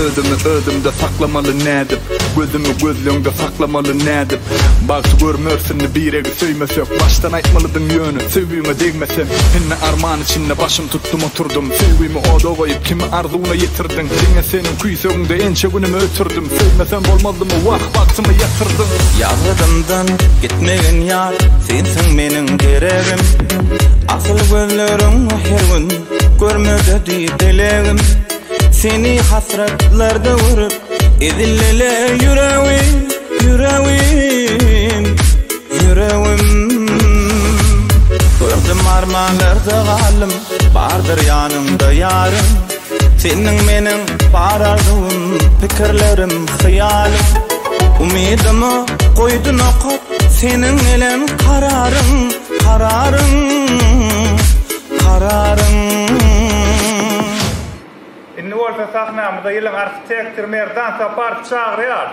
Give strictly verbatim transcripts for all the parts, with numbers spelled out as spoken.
Ödümü ödümde saklamalı nädip, gözümü gözlüğünde saklamalı nädip. Bagty görmörsünni biregi söýmesek, baştan aýtmalydyň ýöne, söýgüme degmesem. Henne arman içinde başım tuttum oturdum, söýgüme oda goýup kimi arzuwuna ýetirdiň. Diňe senin kuýsagynda ençe günümi ötürdüm, söýmesem bolmazdymy wak bagtymy ýatyrdyň. Ýagdymdan gitmegen ýar, sensiň meniň geregim. Asyl gözleriň her gün görmede dilegim. Seni hasretlerde vurup edillele yüreğim, yüreğim, yüreğim. Gördüm armanlarda galim, bardır yanımda yarım. Senin menin bar arzuun, pikirlerim, hayalim. Umidimi koydun okut, senin elin kararım, kararım, kararım. Inni wolfa sahnamyzda ýylyň arkitektor Merdan Saparov çagyrýar.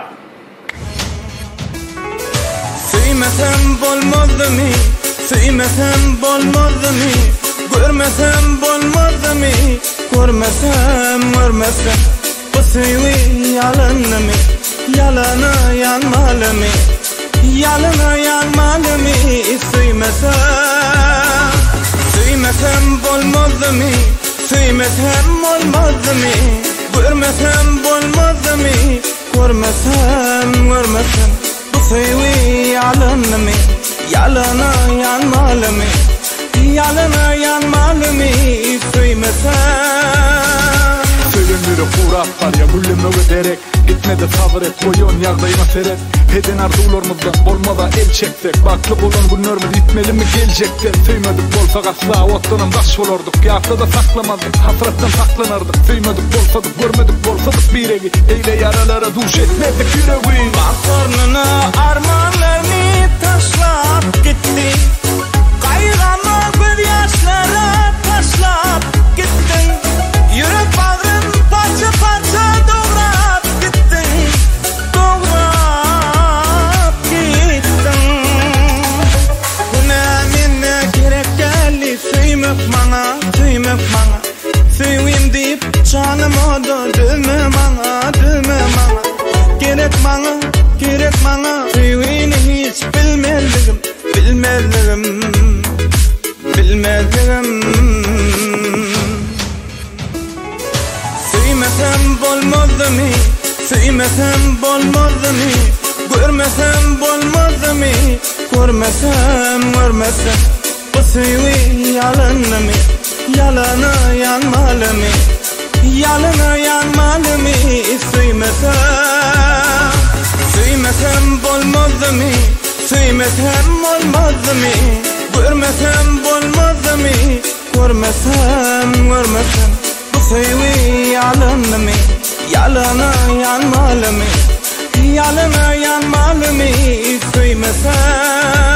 Söýmesem bolmazdymy, söýmesem bolmazdymy, görmesem bolmazdymy, görmesem, görmesem. Bu söýwi ýalanymy, ýalana ýanmalymy, ýalana ýanmalymy, söýmesem, söýmesem bolmazdymy. Söýmesem bolmazdymy, görmesem bolmazdymy, görmesem, görmesem. Bu söýwi ýalanymy, ýalana ýanmalymy, ýalana ýanmalymy, söýmesem. Söýlenleri kurap barya gülleme öderek, gitmede sabır et, boyon ýagdaýyma seret. Heden arzuwlarymyzdan bolmada el çeksek, bakly bolan günlerimiz bitmelimi geljekde. Söýmedik bolsak asla otdanam baş bolardyk, ýagda saklamadyk, hasratdan saklanardyk. Söýmedik bolsadyk, görmedik bolsadyk biregi, eýle yaralara duş etmedik yüregim. Bakarnyna armanlaryny taşlap gitdi, gaýrama göz ýaşlara taşlap gitdiň. Yürek bağrım parça parça doğrap gittin, doğrap gittin. Buna menne gerek geldi, söýmek maňa, söýmek maňa. Söýwim diýip canım oda, döme maňa, döme maňa. Gerek maňa, gerek maňa, söýwini hiç bilmezdigim, bilmezdigim, bilmezdigim. Söýmesem bolmazdymy, söýmesem bolmazdymy, görmesem bolmazdymy, görmesem, görmesem. Bu söýwi ýalanymy, ýalana ýanmalymy, ýalana ýanmalymy, söýmesem. Söýmesem bolmazdymy, söýmesem bolmazdymy, görmesem bolmazdymy, görmesem, görmesem. Söýwi ýalanymy, ýalana ýanmalymy, ýalana ýanmalymy, söýmesem.